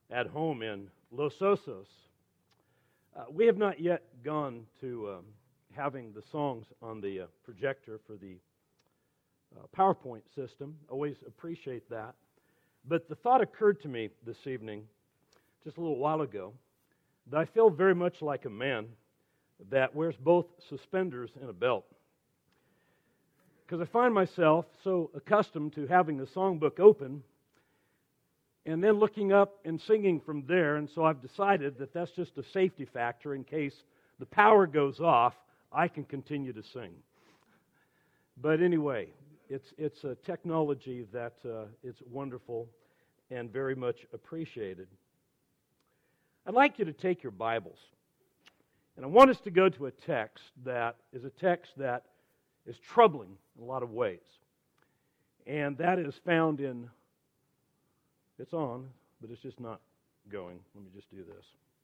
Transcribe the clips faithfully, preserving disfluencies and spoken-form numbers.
at home in Los Osos. Uh, we have not yet gone to um, having the songs on the uh, projector for the uh, PowerPoint system. Always appreciate that. But the thought occurred to me this evening, just a little while ago, that I feel very much like a man that wears both suspenders and a belt. Because I find myself so accustomed to having the songbook open and then looking up and singing from there, and so I've decided that that's just a safety factor in case the power goes off, I can continue to sing. But anyway, it's it's a technology that uh, it's wonderful and very much appreciated. I'd like you to take your Bibles, and I want us to go to a text that is a text that is troubling in a lot of ways, and that is found in, it's on, but it's just not going. Let me just do this.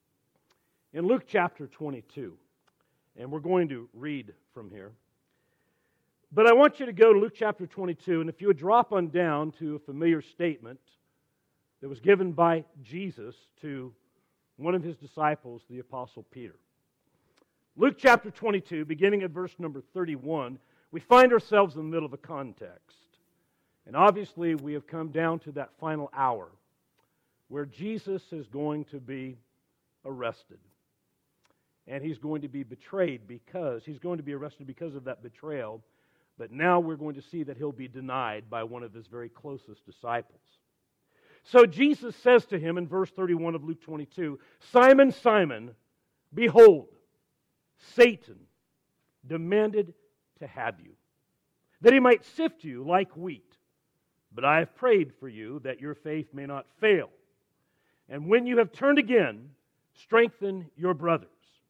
In Luke chapter twenty-two, and we're going to read from here. But I want you to go to Luke chapter twenty-two, and if you would drop on down to a familiar statement that was given by Jesus to one of his disciples, the Apostle Peter. Luke chapter twenty-two, beginning at verse number thirty-one, we find ourselves in the middle of a context. And obviously we have come down to that final hour where Jesus is going to be arrested. And he's going to be betrayed because, he's going to be arrested because of that betrayal. But now we're going to see that he'll be denied by one of his very closest disciples. So Jesus says to him in verse thirty-one of Luke twenty-two, "Simon, Simon, behold, Satan demanded to have you, that he might sift you like wheat. But I have prayed for you that your faith may not fail. And when you have turned again, strengthen your brothers."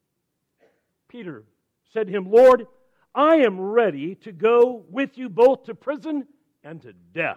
Peter said to him, "Lord, I am ready to go with you both to prison and to death."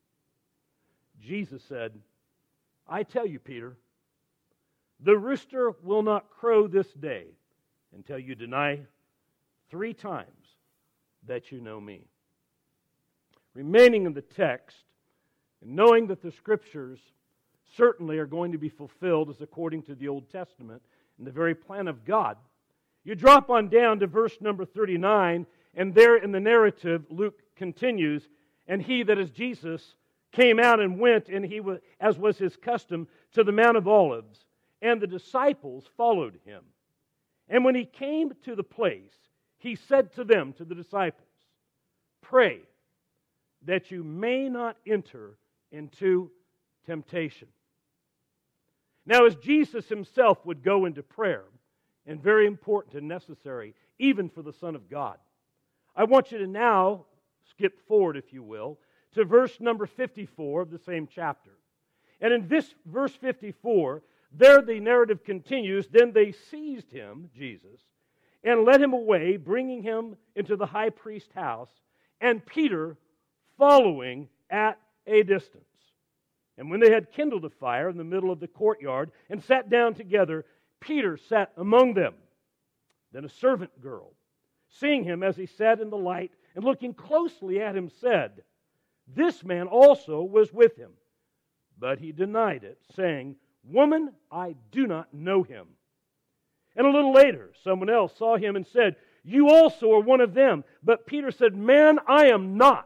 Jesus said, "I tell you, Peter, the rooster will not crow this day until you deny three times that you know me." Remaining in the text, and knowing that the Scriptures certainly are going to be fulfilled as according to the Old Testament and the very plan of God, you drop on down to verse number thirty-nine, and there in the narrative, Luke continues, "And he, that is Jesus, came out and went, and he was, as was his custom, to the Mount of Olives, and the disciples followed him. And when he came to the place, he said to them," to the disciples, "Pray that you may not enter into temptation." Now, as Jesus himself would go into prayer, and very important and necessary, even for the Son of God, I want you to now skip forward, if you will, to verse number fifty-four of the same chapter. And in this verse fifty-four, there the narrative continues, "Then they seized him," Jesus, "and led him away, bringing him into the high priest's house, and Peter following at a distance. And when they had kindled a fire in the middle of the courtyard and sat down together, Peter sat among them. Then a servant girl, seeing him as he sat in the light and looking closely at him, said, 'This man also was with him.' But he denied it, saying, 'Woman, I do not know him.' And a little later, someone else saw him and said, 'You also are one of them.' But Peter said, 'Man, I am not.'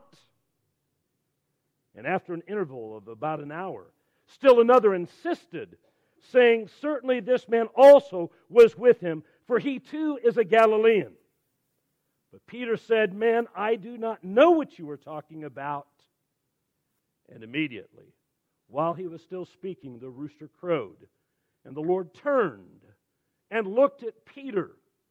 And after an interval of about an hour, still another insisted, saying, 'Certainly this man also was with him, for he too is a Galilean.' But Peter said, 'Man, I do not know what you are talking about.' And immediately, while he was still speaking, the rooster crowed. And the Lord turned and looked at Peter.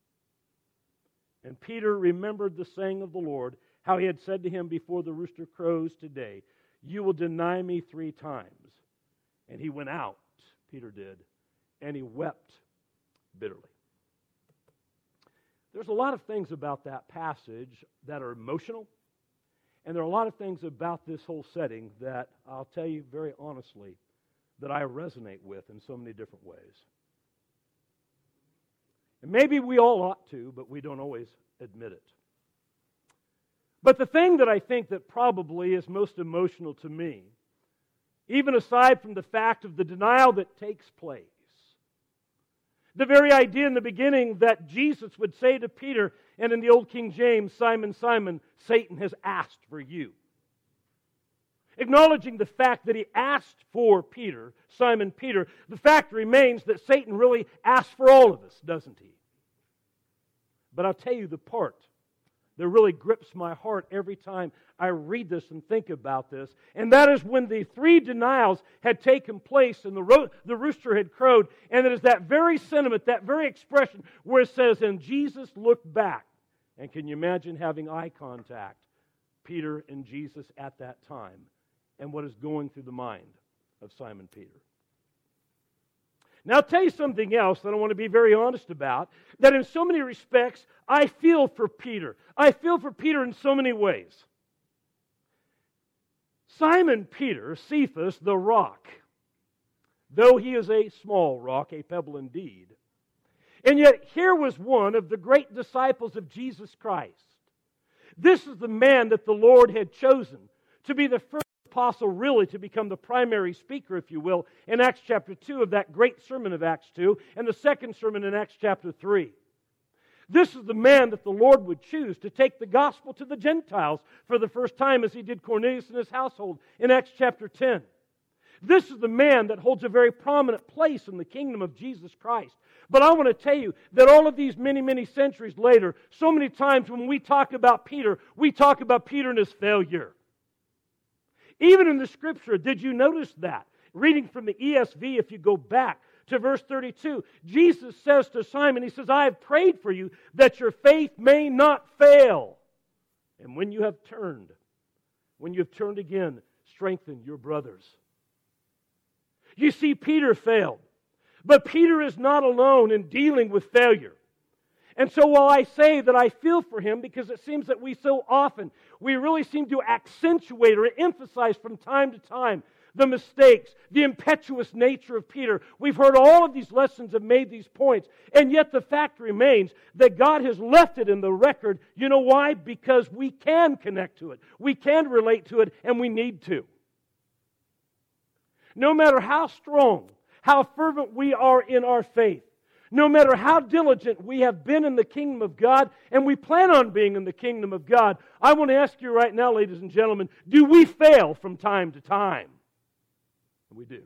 And Peter remembered the saying of the Lord, how he had said to him, 'Before the rooster crows today, you will deny me three times.' And he went out," Peter did, "and he wept bitterly." There's a lot of things about that passage that are emotional, and there are a lot of things about this whole setting that I'll tell you very honestly that I resonate with in so many different ways. And maybe we all ought to, but we don't always admit it. But the thing that I think that probably is most emotional to me even aside from the fact of the denial that takes place. The very idea in the beginning that Jesus would say to Peter, and in the Old King James, Simon, Simon, Satan has asked for you. Acknowledging the fact that he asked for Peter, Simon Peter, the fact remains that Satan really asks for all of us, doesn't he? But I'll tell you the part that really grips my heart every time I read this and think about this, and that is when the three denials had taken place and the, ro- the rooster had crowed, and it is that very sentiment, that very expression where it says, and Jesus looked back. And can you imagine having eye contact, Peter and Jesus at that time, and what is going through the mind of Simon Peter? Now I'll tell you something else that I want to be very honest about, that in so many respects, I feel for Peter. I feel for Peter in so many ways. Simon Peter, Cephas, the rock, though he is a small rock, a pebble indeed, and yet here was one of the great disciples of Jesus Christ. This is the man that the Lord had chosen to be the first apostle, really, to become the primary speaker, if you will, in Acts chapter two of that great sermon of Acts two, and the second sermon in Acts chapter three. This is the man that the Lord would choose to take the gospel to the Gentiles for the first time, as he did Cornelius and his household in Acts chapter ten. This is the man that holds a very prominent place in the kingdom of Jesus Christ. But I want to tell you that all of these many, many centuries later, so many times when we talk about Peter, we talk about Peter and his failure. Even in the Scripture, did you notice that? Reading from the E S V, if you go back to verse thirty-two, Jesus says to Simon, he says, I have prayed for you that your faith may not fail. And when you have turned, when you have turned again, strengthen your brothers. You see, Peter failed. But Peter is not alone in dealing with failure. And so while I say that I feel for him, because it seems that we so often, we really seem to accentuate or emphasize from time to time the mistakes, the impetuous nature of Peter. We've heard all of these lessons have made these points, and yet the fact remains that God has left it in the record. You know why? Because we can connect to it. We can relate to it, and we need to. No matter how strong, how fervent we are in our faith, no matter how diligent we have been in the kingdom of God, and we plan on being in the kingdom of God, I want to ask you right now, ladies and gentlemen, do we fail from time to time? And we do.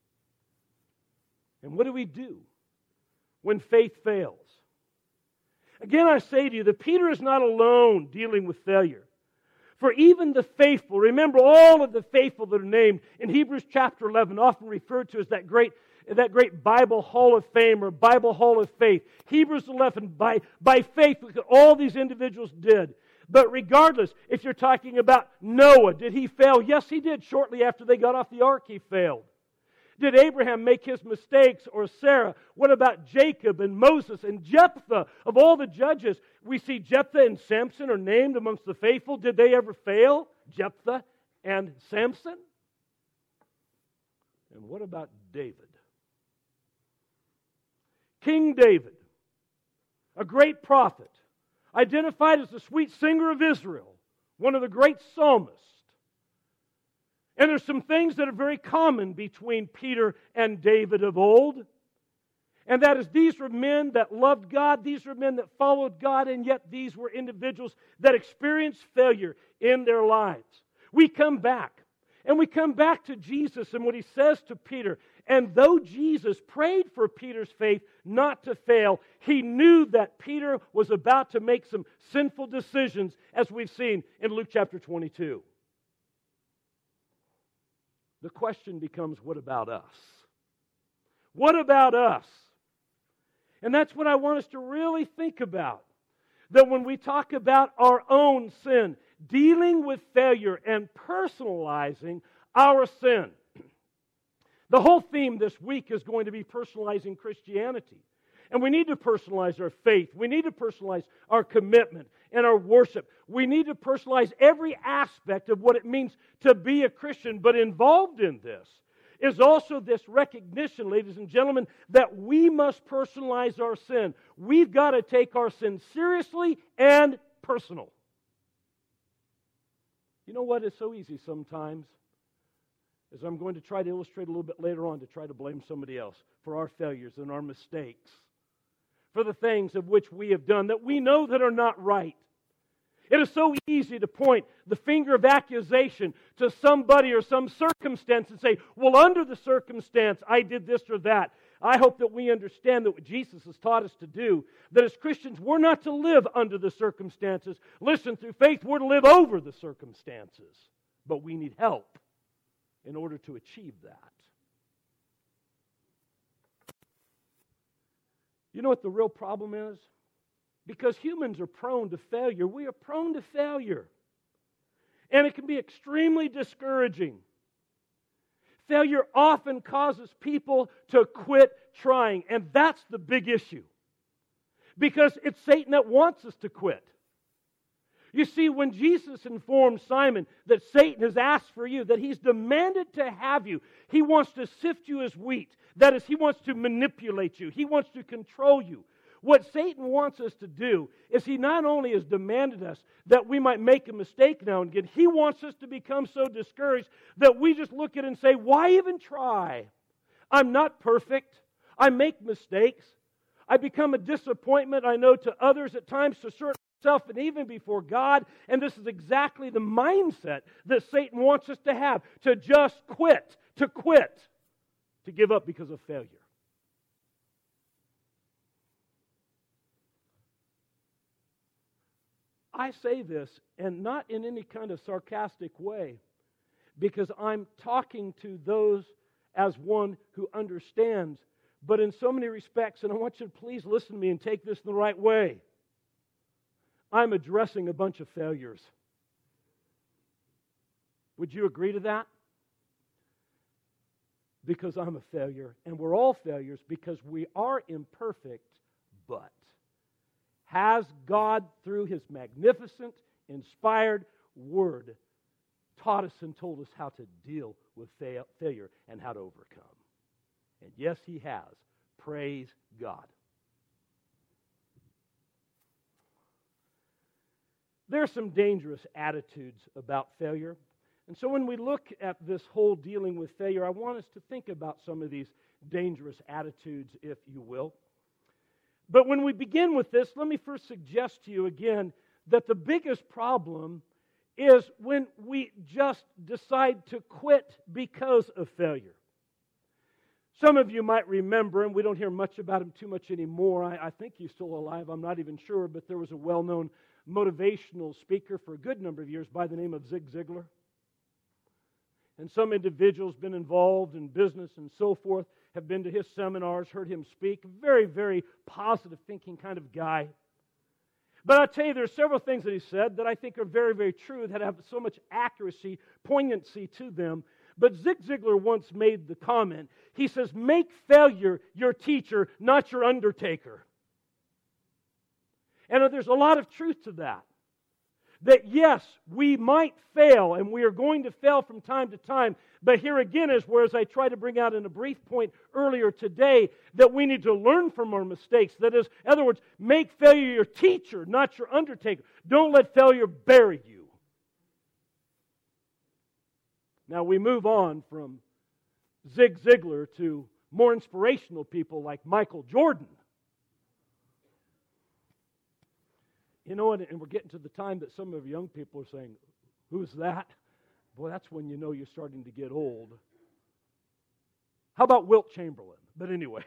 And what do we do when faith fails? Again, I say to you that Peter is not alone dealing with failure. For even the faithful, remember all of the faithful that are named in Hebrews chapter eleven, often referred to as that great, that great Bible Hall of Fame or Bible Hall of Faith. Hebrews eleven, by, by faith, look at all these individuals did. But regardless, if you're talking about Noah, did he fail? Yes, he did. Shortly after they got off the ark, he failed. Did Abraham make his mistakes, or Sarah? What about Jacob and Moses and Jephthah? Of all the judges, we see Jephthah and Samson are named amongst the faithful. Did they ever fail? Jephthah and Samson? And what about David? King David, a great prophet, identified as the sweet singer of Israel, one of the great psalmists. And there's some things that are very common between Peter and David of old. And that is, these were men that loved God, these were men that followed God, and yet these were individuals that experienced failure in their lives. We come back, and we come back to Jesus and what He says to Peter. And though Jesus prayed for Peter's faith not to fail, He knew that Peter was about to make some sinful decisions, as we've seen in Luke chapter twenty-two. The question becomes, what about us? What about us? And that's what I want us to really think about. That when we talk about our own sin, dealing with failure and personalizing our sin. The whole theme this week is going to be personalizing Christianity. And we need to personalize our faith. We need to personalize our commitment and our worship. We need to personalize every aspect of what it means to be a Christian. But involved in this is also this recognition, ladies and gentlemen, that we must personalize our sin. We've got to take our sin seriously and personal. You know what? It's so easy sometimes as I'm going to try to illustrate a little bit later on, to try to blame somebody else for our failures and our mistakes, for the things of which we have done that we know that are not right. It is so easy to point the finger of accusation to somebody or some circumstance and say, well, under the circumstance, I did this or that. I hope that we understand that what Jesus has taught us to do, that as Christians, we're not to live under the circumstances. Listen, through faith, we're to live over the circumstances. But we need help in order to achieve that. You know what the real problem is? Because humans are prone to failure. We are prone to failure. And it can be extremely discouraging. Failure often causes people to quit trying. And that's the big issue. Because it's Satan that wants us to quit. You see, when Jesus informed Simon that Satan has asked for you, that he's demanded to have you, he wants to sift you as wheat. That is, he wants to manipulate you. He wants to control you. What Satan wants us to do is he not only has demanded us that we might make a mistake now and again, he wants us to become so discouraged that we just look at it and say, why even try? I'm not perfect. I make mistakes. I become a disappointment, I know, to others at times, to certain myself, and even before God. And this is exactly the mindset that Satan wants us to have, to just quit, to quit, to give up because of failure. I say this, and not in any kind of sarcastic way, because I'm talking to those as one who understands, but in so many respects, and I want you to please listen to me and take this in the right way, I'm addressing a bunch of failures. Would you agree to that? Because I'm a failure, and we're all failures because we are imperfect, but has God, through His magnificent, inspired Word, taught us and told us how to deal with fail, failure and how to overcome. And yes, He has. Praise God. There are some dangerous attitudes about failure. And so when we look at this whole dealing with failure, I want us to think about some of these dangerous attitudes, if you will. But when we begin with this, let me first suggest to you again that the biggest problem is when we just decide to quit because of failure. Some of you might remember, and we don't hear much about him too much anymore. I, I think he's still alive, I'm not even sure, but there was a well-known motivational speaker for a good number of years by the name of Zig Ziglar. And some individuals been involved in business and so forth, have been to his seminars, heard him speak. Very, very positive thinking kind of guy. But I'll tell you, there are several things that he said that I think are very, very true, that have so much accuracy, poignancy to them. But Zig Ziglar once made the comment, he says, make failure your teacher, not your undertaker. And there's a lot of truth to that. That yes, we might fail, and we are going to fail from time to time, but here again is where, as I try to bring out in a brief point earlier today, that we need to learn from our mistakes. That is, in other words, make failure your teacher, not your undertaker. Don't let failure bury you. Now we move on from Zig Ziglar to more inspirational people like Michael Jordan. You know, and we're getting to the time that some of young people are saying, who's that? Boy, that's when you know you're starting to get old. How about Wilt Chamberlain? But anyway.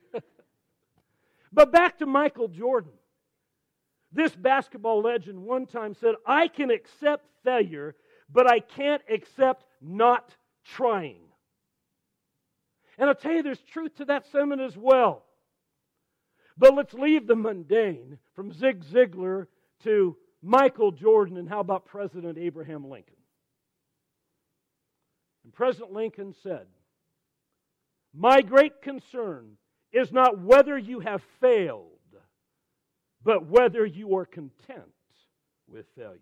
But back to Michael Jordan. This basketball legend one time said, I can accept failure, but I can't accept not trying. And I'll tell you, there's truth to that sentiment as well. But let's leave the mundane from Zig Ziglar to Michael Jordan, and how about President Abraham Lincoln? And President Lincoln said, my great concern is not whether you have failed, but whether you are content with failure.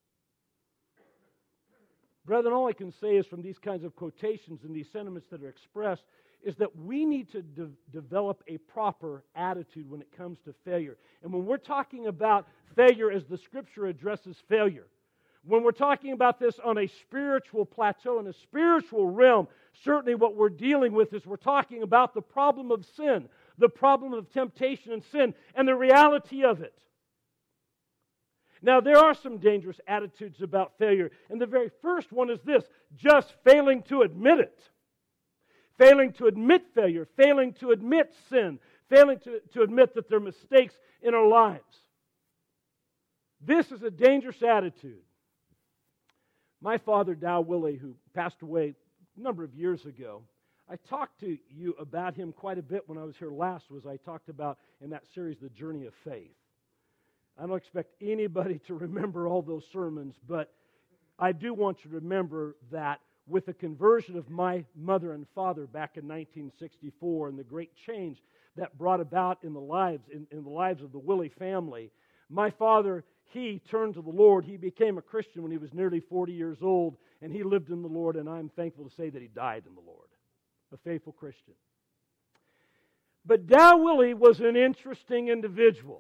Brethren, all I can say is from these kinds of quotations and these sentiments that are expressed is that we need to de- develop a proper attitude when it comes to failure. And when we're talking about failure as the Scripture addresses failure, when we're talking about this on a spiritual plateau, in a spiritual realm, certainly what we're dealing with is we're talking about the problem of sin, the problem of temptation and sin, and the reality of it. Now, there are some dangerous attitudes about failure, and the very first one is this: just failing to admit it. Failing to admit failure, failing to admit sin, failing to, to admit that there are mistakes in our lives. This is a dangerous attitude. My father, Dow Willie, who passed away a number of years ago, I talked to you about him quite a bit when I was here last, was I talked about in that series, The Journey of Faith. I don't expect anybody to remember all those sermons, but I do want you to remember that with the conversion of my mother and father back in nineteen sixty-four and the great change that brought about in the lives in, in the lives of the Willie family, my father, he turned to the Lord. He became a Christian when he was nearly forty years old, and he lived in the Lord, and I'm thankful to say that he died in the Lord, a faithful Christian. But Dow Willie was an interesting individual.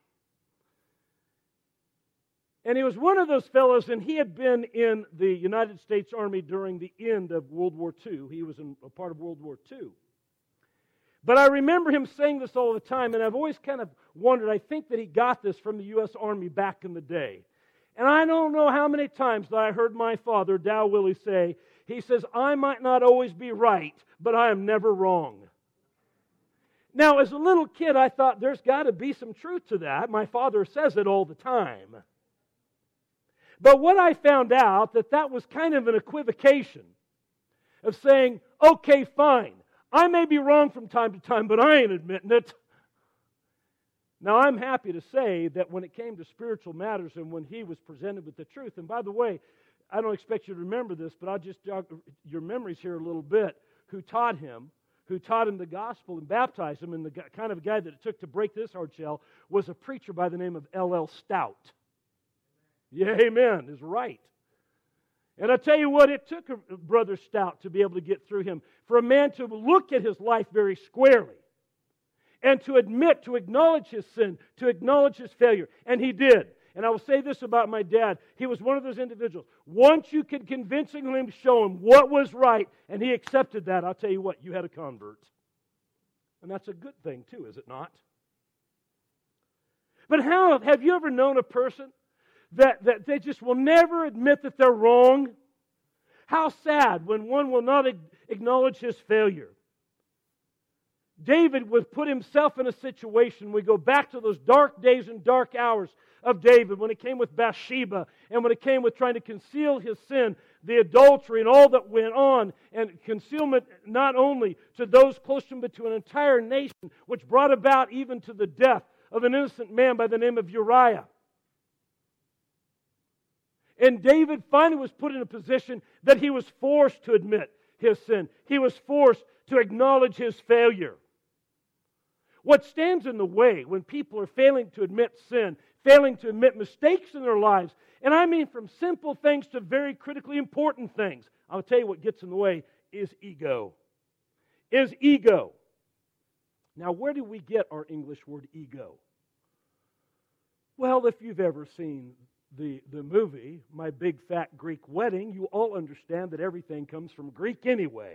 And he was one of those fellows, and he had been in the United States Army during the end of World War Two. He was in a part of World War Two. But I remember him saying this all the time, and I've always kind of wondered, I think that he got this from the U S Army back in the day. And I don't know how many times that I heard my father, Dow Willie, say, he says, I might not always be right, but I am never wrong. Now, as a little kid, I thought there's got to be some truth to that. My father says it all the time. But what I found out, that that was kind of an equivocation of saying, okay, fine, I may be wrong from time to time, but I ain't admitting it. Now, I'm happy to say that when it came to spiritual matters and when he was presented with the truth, and by the way, I don't expect you to remember this, but I'll just jog your memories here a little bit, who taught him, who taught him the gospel and baptized him, and the kind of guy that it took to break this hard shell was a preacher by the name of L L Stout. Yeah, amen, is right. And I tell you what, it took a Brother Stout to be able to get through him, for a man to look at his life very squarely and to admit, to acknowledge his sin, to acknowledge his failure. And he did. And I will say this about my dad. He was one of those individuals. Once you could convincingly show him what was right, and he accepted that, I'll tell you what, you had a convert. And that's a good thing too, is it not? But how, have you ever known a person That, that they just will never admit that they're wrong? How sad when one will not acknowledge his failure. David would put himself in a situation, we go back to those dark days and dark hours of David, when it came with Bathsheba, and when it came with trying to conceal his sin, the adultery and all that went on, and concealment not only to those close to him, but to an entire nation, which brought about even to the death of an innocent man by the name of Uriah. And David finally was put in a position that he was forced to admit his sin. He was forced to acknowledge his failure. What stands in the way when people are failing to admit sin, failing to admit mistakes in their lives, and I mean from simple things to very critically important things, I'll tell you what gets in the way, is ego. Is ego. Now, where do we get our English word ego? Well, if you've ever seen The, the movie, My Big Fat Greek Wedding, you all understand that everything comes from Greek anyway.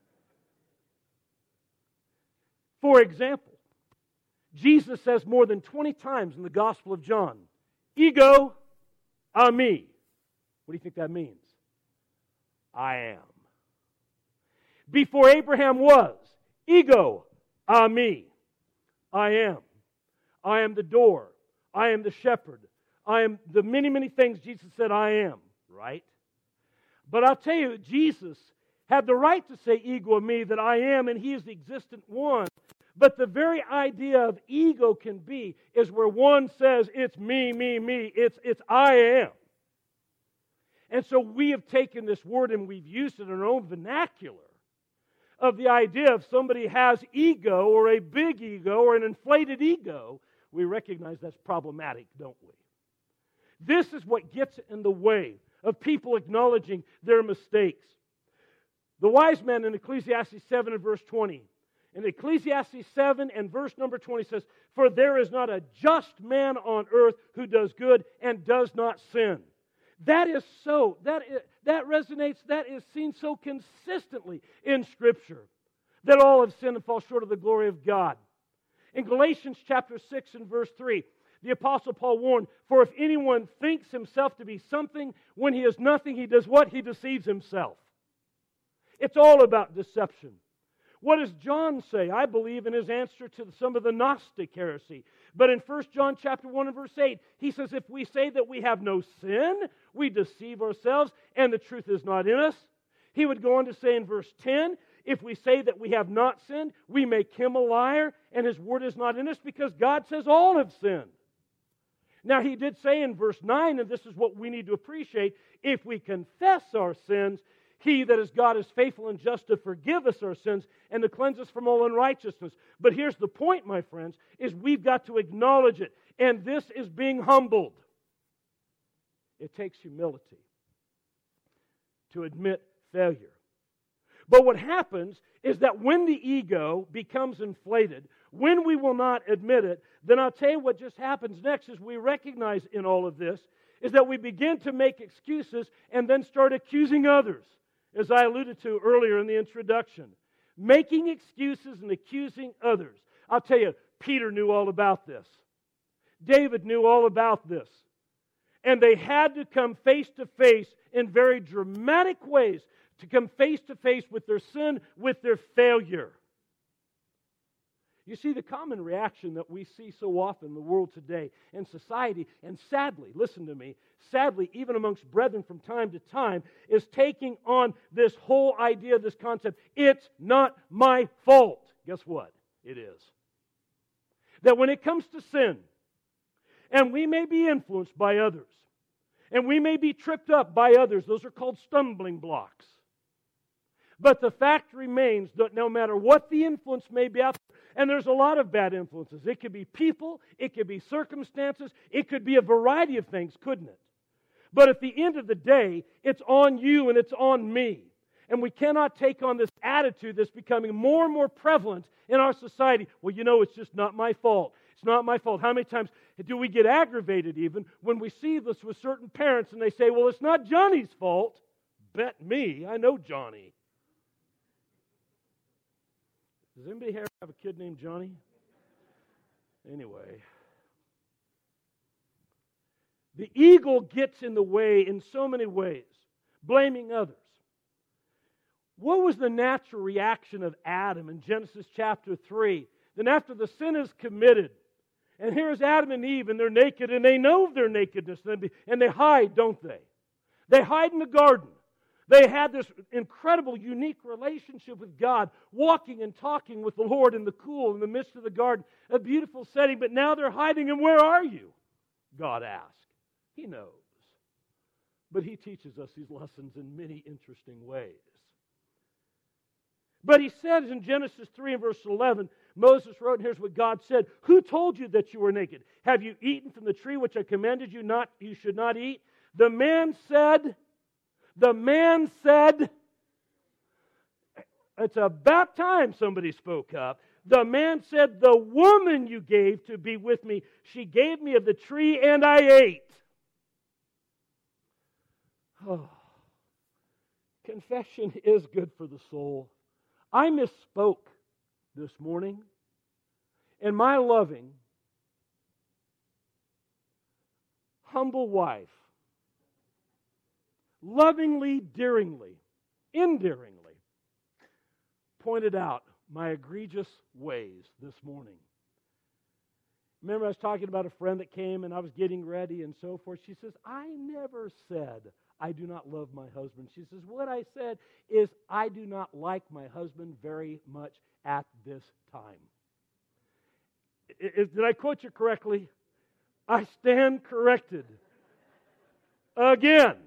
For example, Jesus says more than twenty times in the Gospel of John, ego, ami. What do you think that means? I am. Before Abraham was, ego, ami. I am. I am the door. I am the shepherd. I am the many, many things Jesus said I am, right? But I'll tell you, Jesus had the right to say ego of me, that I am, and He is the existent one. But the very idea of ego can be is where one says, it's me, me, me, it's, it's I am. And so we have taken this word and we've used it in our own vernacular of the idea of somebody has ego or a big ego or an inflated ego. We recognize that's problematic, don't we? This is what gets in the way of people acknowledging their mistakes. The wise man in Ecclesiastes seven and verse twenty. In Ecclesiastes seven and verse number twenty says, for there is not a just man on earth who does good and does not sin. That is so, that, is, that resonates, that is seen so consistently in Scripture, that all have sinned and fall short of the glory of God. In Galatians chapter six and verse three, the Apostle Paul warned, "For if anyone thinks himself to be something when he is nothing, he does what? He deceives himself." It's all about deception. What does John say? I believe in his answer to some of the Gnostic heresy. But in First John chapter one and verse eight, he says, if we say that we have no sin, we deceive ourselves, and the truth is not in us. He would go on to say in verse ten, if we say that we have not sinned, we make him a liar, and his word is not in us, because God says all have sinned. Now, he did say in verse nine, and this is what we need to appreciate, if we confess our sins, He that is God is faithful and just to forgive us our sins and to cleanse us from all unrighteousness. But here's the point, my friends, is we've got to acknowledge it. And this is being humbled. It takes humility to admit failure. But what happens is that when the ego becomes inflated, when we will not admit it, then I'll tell you what just happens next is we recognize in all of this is that we begin to make excuses and then start accusing others, as I alluded to earlier in the introduction. Making excuses and accusing others. I'll tell you, Peter knew all about this. David knew all about this. And they had to come face to face in very dramatic ways to come face to face with their sin, with their failure. You see, the common reaction that we see so often in the world today, in society, and sadly, listen to me, sadly, even amongst brethren from time to time, is taking on this whole idea, this concept, it's not my fault. Guess what? It is. That when it comes to sin, and we may be influenced by others, and we may be tripped up by others, those are called stumbling blocks. But the fact remains that no matter what the influence may be out there, and there's a lot of bad influences. It could be people, it could be circumstances, it could be a variety of things, couldn't it? But at the end of the day, it's on you and it's on me. And we cannot take on this attitude that's becoming more and more prevalent in our society. Well, you know, it's just not my fault. It's not my fault. How many times do we get aggravated even when we see this with certain parents and they say, well, it's not Johnny's fault. Bet me, I know Johnny. Does anybody here have a kid named Johnny? Anyway. The ego gets in the way in so many ways, blaming others. What was the natural reaction of Adam in Genesis chapter three? Then after the sin is committed, and here's Adam and Eve, and they're naked, and they know their nakedness, and they hide, don't they? They hide in the garden. They had this incredible, unique relationship with God, walking and talking with the Lord in the cool, in the midst of the garden, a beautiful setting, but now they're hiding, and where are you? God asked. He knows. But He teaches us these lessons in many interesting ways. But He says in Genesis three and verse eleven, Moses wrote, and here's what God said, who told you that you were naked? Have you eaten from the tree which I commanded you not you should not eat? The man said, the man said, it's about time somebody spoke up. The man said, the woman you gave to be with me, she gave me of the tree and I ate. Oh, confession is good for the soul. I misspoke this morning, and my loving, humble wife lovingly, dearingly, endearingly pointed out my egregious ways this morning. Remember, I was talking about a friend that came and I was getting ready and so forth. She says, I never said I do not love my husband. She says, what I said is I do not like my husband very much at this time. I, I, did I quote you correctly? I stand corrected. Again.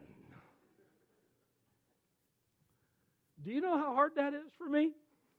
Do you know how hard that is for me?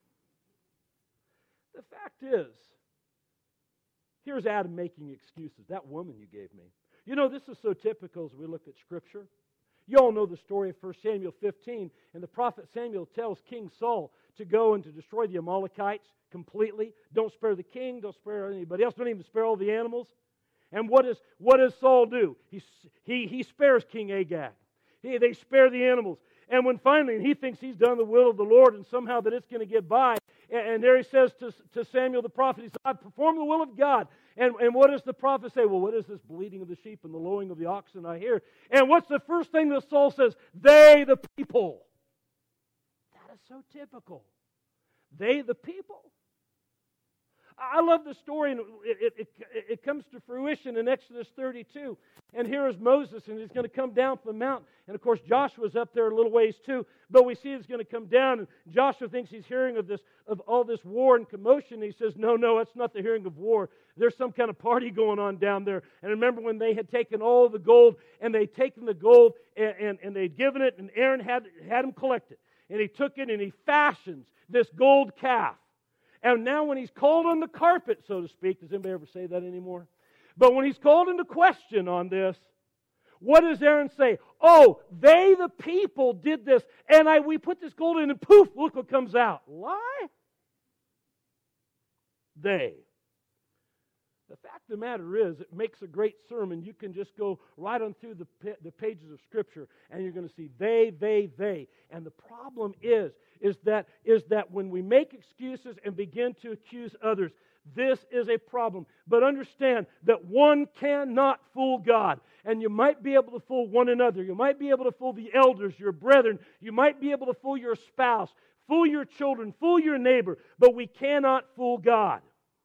The fact is, here's Adam making excuses. That woman you gave me. You know, this is so typical as we look at Scripture. You all know the story of First Samuel fifteen, and the prophet Samuel tells King Saul to go and to destroy the Amalekites completely. Don't spare the king, don't spare anybody else, don't even spare all the animals. And what, is, what does Saul do? He, he, he spares King Agag. He, they spare the animals. And when finally he thinks he's done the will of the Lord and somehow that it's going to get by, and, and there he says to, to Samuel the prophet, he says, I've performed the will of God. And, and what does the prophet say? Well, what is this bleating of the sheep and the lowing of the oxen I hear? And what's the first thing that Saul says? They the people. That is so typical. They the people. I love the story, and it, it, it, it comes to fruition in Exodus thirty-two. And here is Moses, and he's going to come down from the mountain. And, of course, Joshua's up there a little ways, too. But we see he's going to come down, and Joshua thinks he's hearing of this, of all this war and commotion. And he says, no, no, it's not the hearing of war. There's some kind of party going on down there. And remember when they had taken all the gold, and they'd taken the gold, and, and, and they'd given it, and Aaron had, had him collect it. And he took it, and he fashions this gold calf. And now when he's called on the carpet, so to speak, does anybody ever say that anymore? But when he's called into question on this, what does Aaron say? Oh, they, the people, did this, and I we put this gold in, and poof, look what comes out. Lie? They. The fact of the matter is, it makes a great sermon. You can just go right on through the, the pages of Scripture, and you're going to see they, they, they. And the problem is, is that, is that when we make excuses and begin to accuse others, this is a problem. But understand that one cannot fool God. And you might be able to fool one another. You might be able to fool the elders, your brethren. You might be able to fool your spouse, fool your children, fool your neighbor. But we cannot fool God.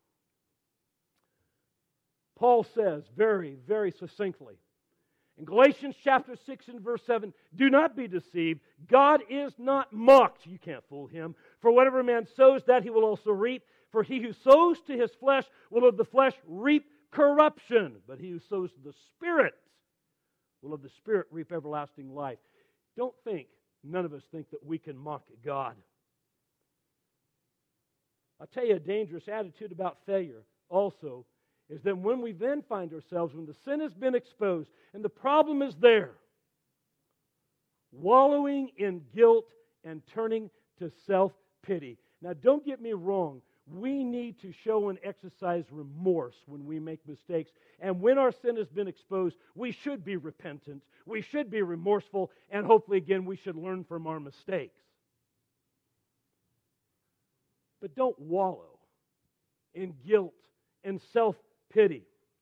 Paul says very, very succinctly, in Galatians chapter six and verse seven, do not be deceived. God is not mocked. You can't fool Him. For whatever a man sows, that he will also reap. For he who sows to his flesh will of the flesh reap corruption. But he who sows to the Spirit will of the Spirit reap everlasting life. Don't think, none of us think that we can mock God. I'll tell you a dangerous attitude about failure also is that when we then find ourselves, when the sin has been exposed and the problem is there, wallowing in guilt and turning to self-pity. Now, don't get me wrong. We need to show and exercise remorse when we make mistakes. And when our sin has been exposed, we should be repentant. We should be remorseful. And hopefully, again, we should learn from our mistakes. But don't wallow in guilt and self-pity.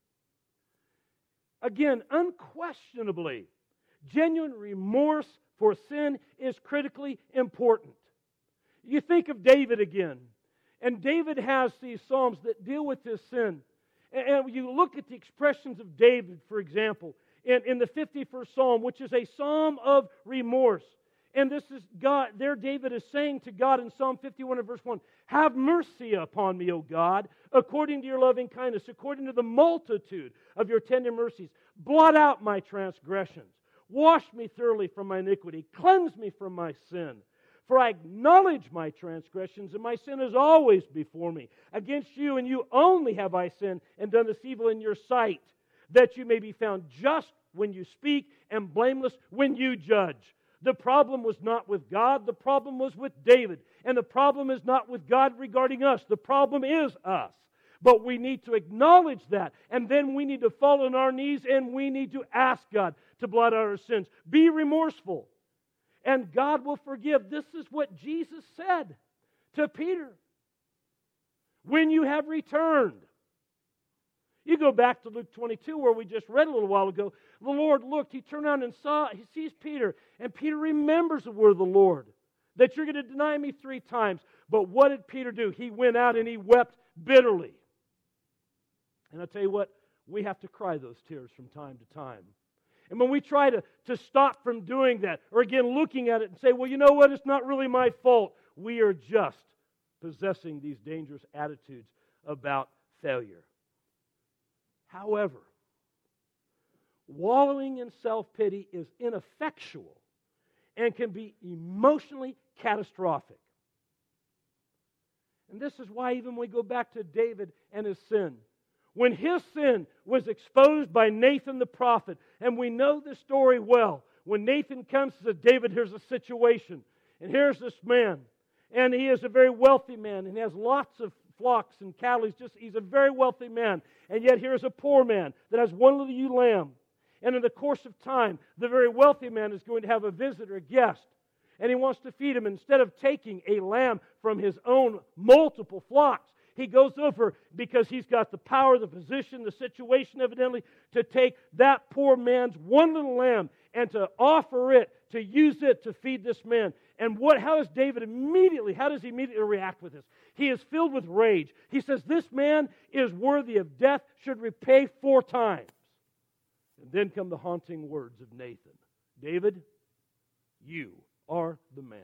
Again, unquestionably, genuine remorse for sin is critically important. You think of David again. And David has these psalms that deal with this sin. And you look at the expressions of David, for example, in, in the fifty-first Psalm, which is a psalm of remorse. And this is God, there David is saying to God in Psalm fifty-one and verse one, have mercy upon me, O God, according to your loving kindness, according to the multitude of your tender mercies. Blot out my transgressions. Wash me thoroughly from my iniquity. Cleanse me from my sin. For I acknowledge my transgressions, and my sin is always before me. Against you and you only have I sinned and done this evil in your sight, that you may be found just when you speak and blameless when you judge. The problem was not with God, the problem was with David. And the problem is not with God regarding us, the problem is us. But we need to acknowledge that, and then we need to fall on our knees and we need to ask God to blot out our sins. Be remorseful. And God will forgive. This is what Jesus said to Peter. When you have returned. You go back to Luke twenty-two where we just read a little while ago. The Lord looked, He turned around and saw, He sees Peter. And Peter remembers the word of the Lord. That you're going to deny me three times. But what did Peter do? He went out and he wept bitterly. And I'll tell you what, we have to cry those tears from time to time. And when we try to, to stop from doing that, or again looking at it and say, well, you know what, it's not really my fault, we are just possessing these dangerous attitudes about failure. However, wallowing in self-pity is ineffectual and can be emotionally catastrophic. And this is why even when we go back to David and his sin, when his sin was exposed by Nathan the prophet, and we know this story well, when Nathan comes and says, David, here's a situation, and here's this man, and he is a very wealthy man, and he has lots of flocks and cattle. He's just, he's a very wealthy man. And yet here's a poor man that has one little ewe lamb. And in the course of time, the very wealthy man is going to have a visitor, a guest. And he wants to feed him. Instead of taking a lamb from his own multiple flocks, he goes over, because he's got the power, the position, the situation evidently, to take that poor man's one little lamb and to offer it, to use it to feed this man. And what? How does David immediately, how does he immediately react with this? He is filled with rage. He says, this man is worthy of death, should repay four times. And then come the haunting words of Nathan. David, you are the man.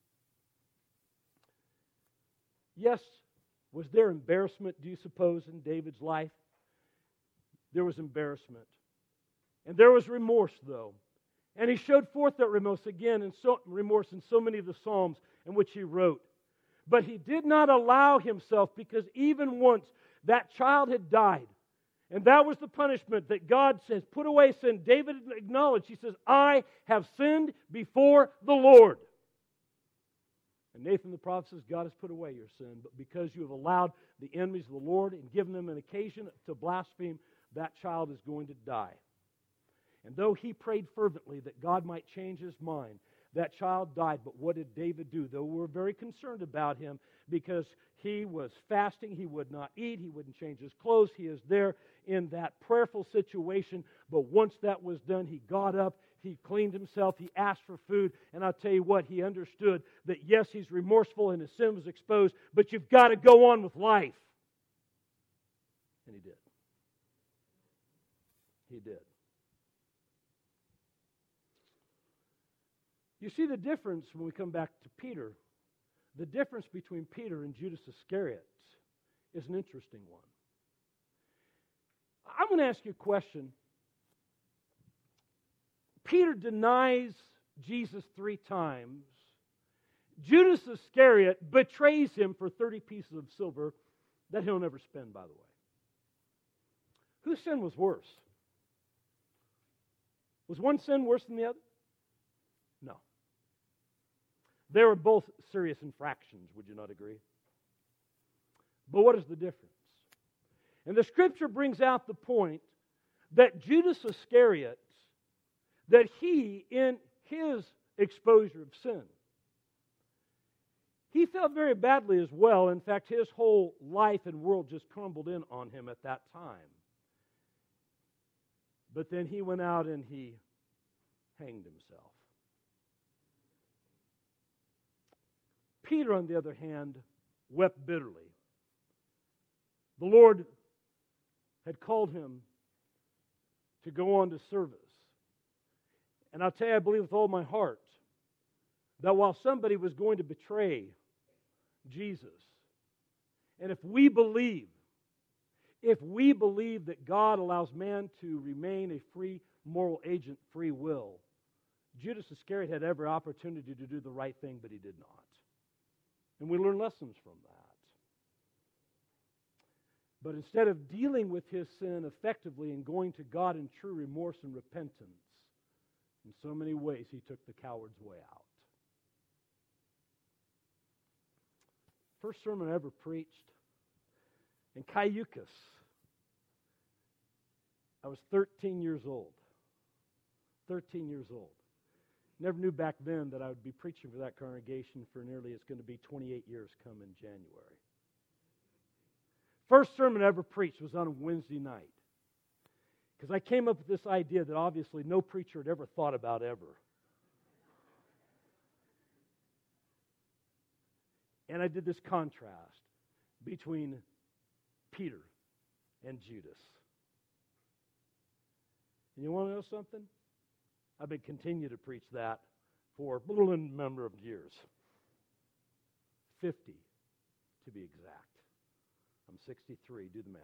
Yes, was there embarrassment, do you suppose, in David's life? There was embarrassment. And there was remorse, though. And he showed forth that remorse again in so, remorse in so many of the Psalms in which he wrote. But he did not allow himself, because even once that child had died, and that was the punishment that God says, put away sin. David acknowledged, he says, I have sinned before the Lord. And Nathan the prophet says, God has put away your sin, but because you have allowed the enemies of the Lord and given them an occasion to blaspheme, that child is going to die. And though he prayed fervently that God might change his mind, that child died. But what did David do? Though we're very concerned about him, because he was fasting, he would not eat, he wouldn't change his clothes, he is there in that prayerful situation. But once that was done, he got up, he cleaned himself, he asked for food, and I'll tell you what, he understood that yes, he's remorseful and his sin was exposed, but you've got to go on with life. And he did. He did. You see the difference when we come back to Peter. The difference between Peter and Judas Iscariot is an interesting one. I'm going to ask you a question. Peter denies Jesus three times. Judas Iscariot betrays him for thirty pieces of silver that he'll never spend, by the way. Whose sin was worse? Was one sin worse than the other? No. They were both serious infractions, would you not agree? But what is the difference? And the Scripture brings out the point that Judas Iscariot, that he, in his exposure of sin, he felt very badly as well. In fact, his whole life and world just crumbled in on him at that time. But then he went out and he hanged himself. Peter, on the other hand, wept bitterly. The Lord had called him to go on to service. And I'll tell you, I believe with all my heart that while somebody was going to betray Jesus, and if we believe, if we believe that God allows man to remain a free moral agent, free will, Judas Iscariot had every opportunity to do the right thing, but he did not. And we learn lessons from that. But instead of dealing with his sin effectively and going to God in true remorse and repentance, in so many ways he took the coward's way out. First sermon I ever preached in Cayucas. I was thirteen years old. thirteen years old. Never knew back then that I would be preaching for that congregation for nearly, it's going to be twenty-eight years come in January. First sermon I ever preached was on a Wednesday night. Because I came up with this idea that obviously no preacher had ever thought about ever. And I did this contrast between Peter and Judas. And you want to know something? I've been continuing to preach that for a little number of years. fifty, to be exact. I'm sixty-three. Do the math.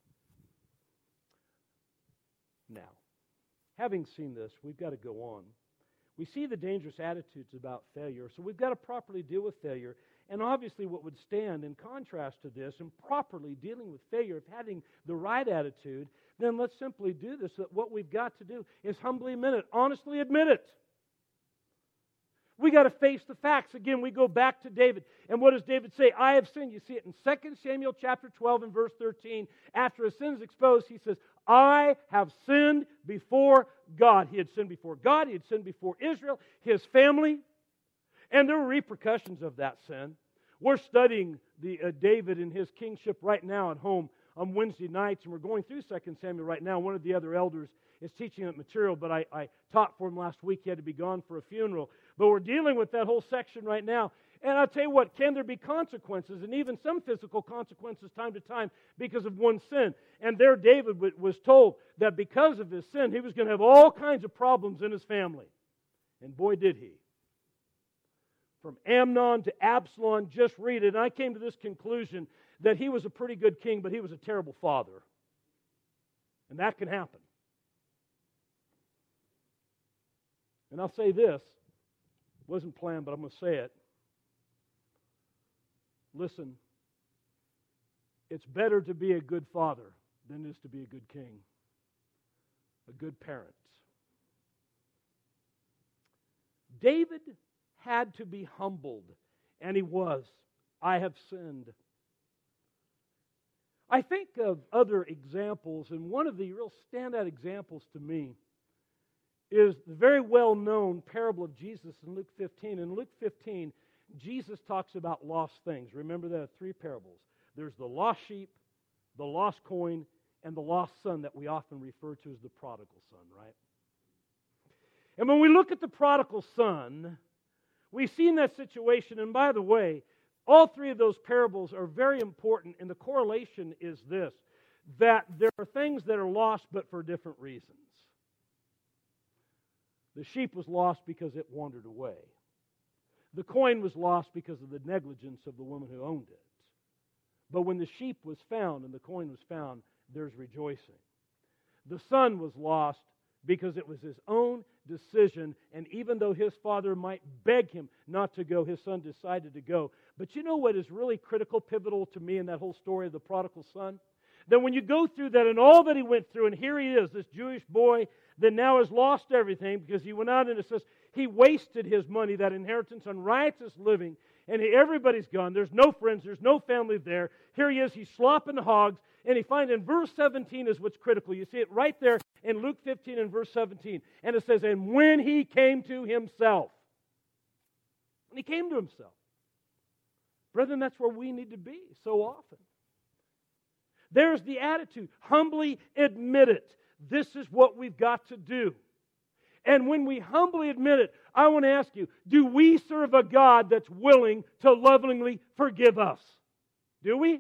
Now, having seen this, we've got to go on. We see the dangerous attitudes about failure, so we've got to properly deal with failure. And obviously what would stand in contrast to this and properly dealing with failure, of having the right attitude, then let's simply do this. That what we've got to do is humbly admit it, honestly admit it. We got to face the facts. Again, we go back to David. And what does David say? I have sinned. You see it in Second Samuel chapter twelve and verse thirteen. After his sin is exposed, he says, I have sinned before God. He had sinned before God. He had sinned before Israel, his family. And there were repercussions of that sin. We're studying the uh, David and his kingship right now at home on Wednesday nights, and we're going through Second Samuel right now. One of the other elders is teaching that material, but I, I taught for him last week. He had to be gone for a funeral. But we're dealing with that whole section right now. And I'll tell you what, can there be consequences, and even some physical consequences time to time because of one sin? And there David was told that because of his sin, he was going to have all kinds of problems in his family. And boy, did he. From Amnon to Absalom, just read it. And I came to this conclusion that he was a pretty good king, but he was a terrible father. And that can happen. And I'll say this, wasn't planned, but I'm going to say it. Listen, it's better to be a good father than it is to be a good king, a good parent. David had to be humbled, and he was. I have sinned. I think of other examples, and one of the real standout examples to me is the very well-known parable of Jesus in Luke fifteen. In Luke fifteen, Jesus talks about lost things. Remember, there are three parables. There's the lost sheep, the lost coin, and the lost son that we often refer to as the prodigal son, right? And when we look at the prodigal son, we see in that situation, and by the way, all three of those parables are very important, and the correlation is this, that there are things that are lost but for different reasons. The sheep was lost because it wandered away. The coin was lost because of the negligence of the woman who owned it. But when the sheep was found and the coin was found, there's rejoicing. The son was lost because it was his own decision, and even though his father might beg him not to go, his son decided to go. But you know what is really critical, pivotal to me in that whole story of the prodigal son? That when you go through that and all that he went through, and here he is, this Jewish boy that now has lost everything because he went out and it says he wasted his money, that inheritance, on riotous living, and he, everybody's gone. There's no friends, there's no family there. Here he is, he's slopping the hogs, and he finds in verse seventeen is what's critical. You see it right there in Luke fifteen and verse seventeen. And it says, and when he came to himself. When he came to himself. Brethren, that's where we need to be so often. There's the attitude. Humbly admit it. This is what we've got to do. And when we humbly admit it, I want to ask you, do we serve a God that's willing to lovingly forgive us? Do we?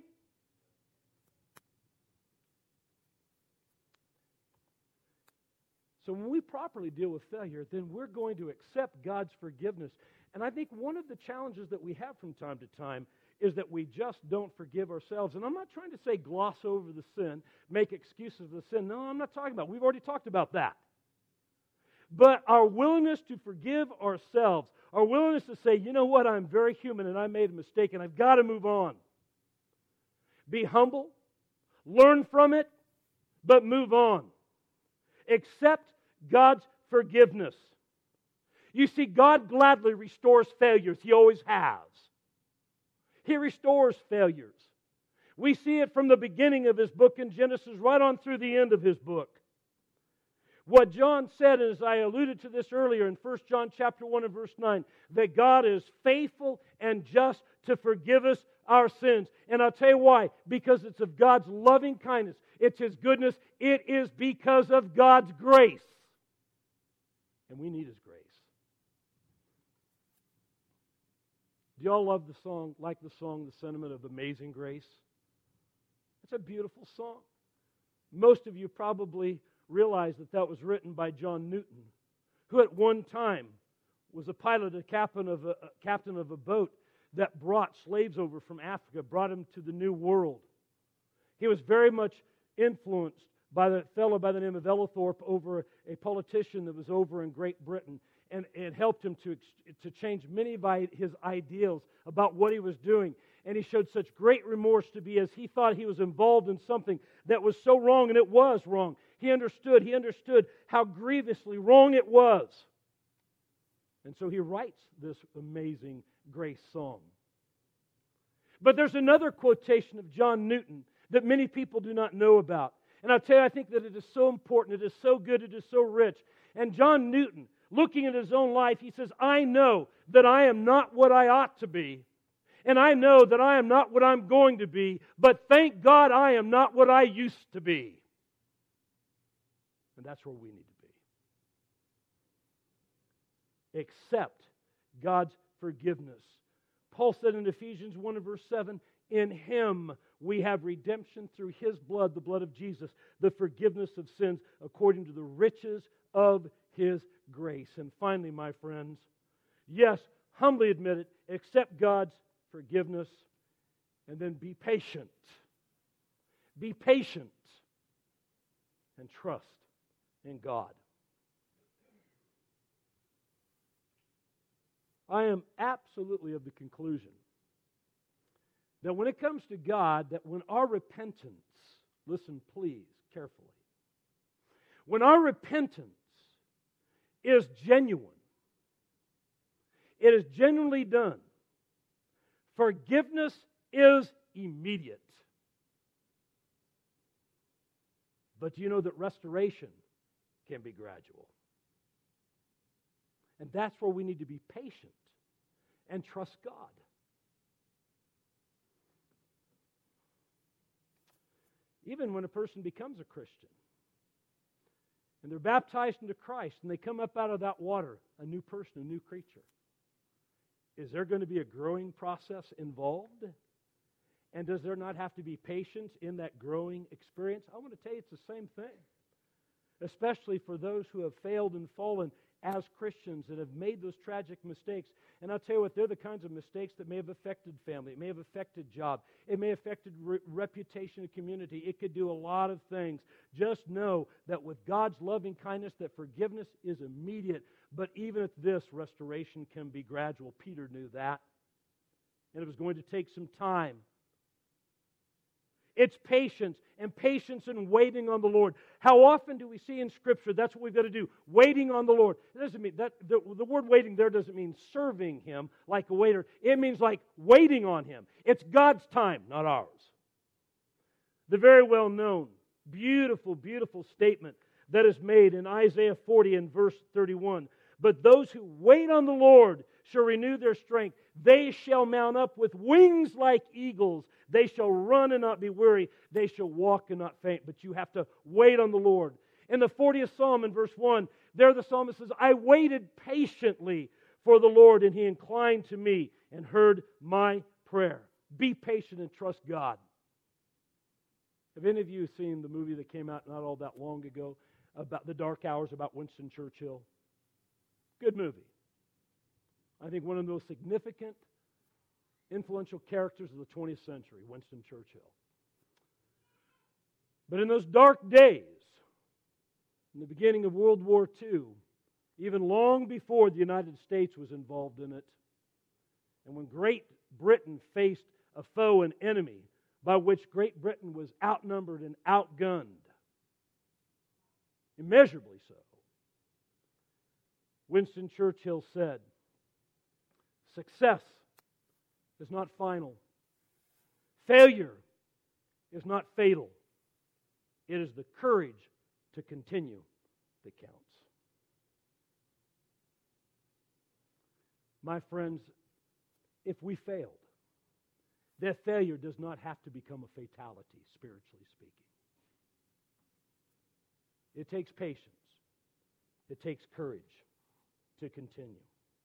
So when we properly deal with failure, then we're going to accept God's forgiveness. And I think one of the challenges that we have from time to time is that we just don't forgive ourselves. And I'm not trying to say gloss over the sin, make excuses for the sin. No, I'm not talking about. We've already talked about that. But our willingness to forgive ourselves, our willingness to say, you know what, I'm very human and I made a mistake and I've got to move on. Be humble, learn from it, but move on. Accept God's forgiveness. You see, God gladly restores failures. He always has. He restores failures. We see it from the beginning of His book in Genesis right on through the end of His book. What John said, as I alluded to this earlier in First John chapter one and verse nine, that God is faithful and just to forgive us our sins. And I'll tell you why. Because it's of God's loving kindness. It's His goodness. It is because of God's grace. And we need His grace. Do y'all love the song, like the song, The Sentiment of Amazing Grace? It's a beautiful song. Most of you probably realize that that was written by John Newton, who at one time was a pilot, a captain of a, a captain of a boat that brought slaves over from Africa, brought them to the New World. He was very much influenced by the fellow by the name of Ellithorpe, over a politician that was over in Great Britain, and it helped him to, to change many of his ideals about what he was doing. And he showed such great remorse to be as he thought he was involved in something that was so wrong, and it was wrong. He understood, he understood how grievously wrong it was. And so he writes this amazing grace song. But there's another quotation of John Newton that many people do not know about. And I'll tell you, I think that it is so important, it is so good, it is so rich. And John Newton, looking at his own life, he says, I know that I am not what I ought to be. And I know that I am not what I'm going to be. But thank God I am not what I used to be. And that's where we need to be. Accept God's forgiveness. Paul said in Ephesians one and verse seven, in Him we have redemption through His blood, the blood of Jesus, the forgiveness of sins according to the riches of His grace. And finally, my friends, yes, humbly admit it, accept God's forgiveness, and then be patient. Be patient and trust in God. I am absolutely of the conclusion that when it comes to God, that when our repentance, listen please carefully, when our repentance is genuine, it is genuinely done, forgiveness is immediate. But do you know that restoration can be gradual? And that's where we need to be patient and trust God. Even when a person becomes a Christian and they're baptized into Christ and they come up out of that water, a new person, a new creature, is there going to be a growing process involved? And does there not have to be patience in that growing experience? I want to tell you it's the same thing, especially for those who have failed and fallen as Christians that have made those tragic mistakes. And I'll tell you what, they're the kinds of mistakes that may have affected family. It may have affected job. It may have affected re- reputation of community. It could do a lot of things. Just know that with God's loving kindness, that forgiveness is immediate. But even at this, restoration can be gradual. Peter knew that. And it was going to take some time. It's patience, and patience in waiting on the Lord. How often do we see in Scripture that's what we've got to do? Waiting on the Lord. It doesn't mean that the, the word waiting there doesn't mean serving Him like a waiter. It means like waiting on Him. It's God's time, not ours. The very well known, beautiful, beautiful statement that is made in Isaiah forty and verse thirty-one. But those who wait on the Lord shall renew their strength. They shall mount up with wings like eagles. They shall run and not be weary. They shall walk and not faint. But you have to wait on the Lord. In the fortieth Psalm in verse one, there the psalmist says, I waited patiently for the Lord, and He inclined to me and heard my prayer. Be patient and trust God. Have any of you seen the movie that came out not all that long ago about the dark hours about Winston Churchill? Good movie. I think one of the most significant, influential characters of the twentieth century, Winston Churchill. But in those dark days, in the beginning of World War Two, even long before the United States was involved in it, and when Great Britain faced a foe, an enemy, by which Great Britain was outnumbered and outgunned, immeasurably so, Winston Churchill said, success is not final. Failure is not fatal. It is the courage to continue that counts. My friends, if we failed, that failure does not have to become a fatality, spiritually speaking. It takes patience. It takes courage to continue.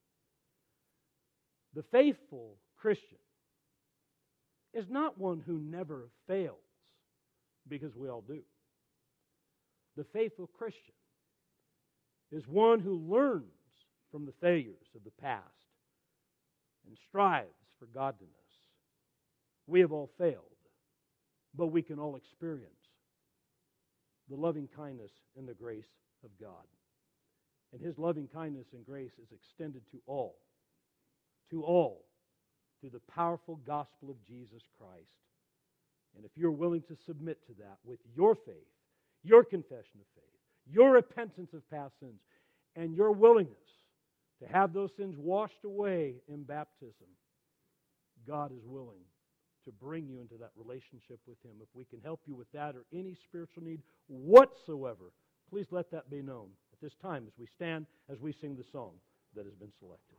The faithful Christian is not one who never fails, because we all do. The faithful Christian is one who learns from the failures of the past and strives for godliness. We have all failed, but we can all experience the loving kindness and the grace of God. And His loving kindness and grace is extended to all, to all, through the powerful gospel of Jesus Christ. And if you're willing to submit to that with your faith, your confession of faith, your repentance of past sins, and your willingness to have those sins washed away in baptism, God is willing to bring you into that relationship with Him. If we can help you with that or any spiritual need whatsoever, please let that be known at this time as we stand, as we sing the song that has been selected.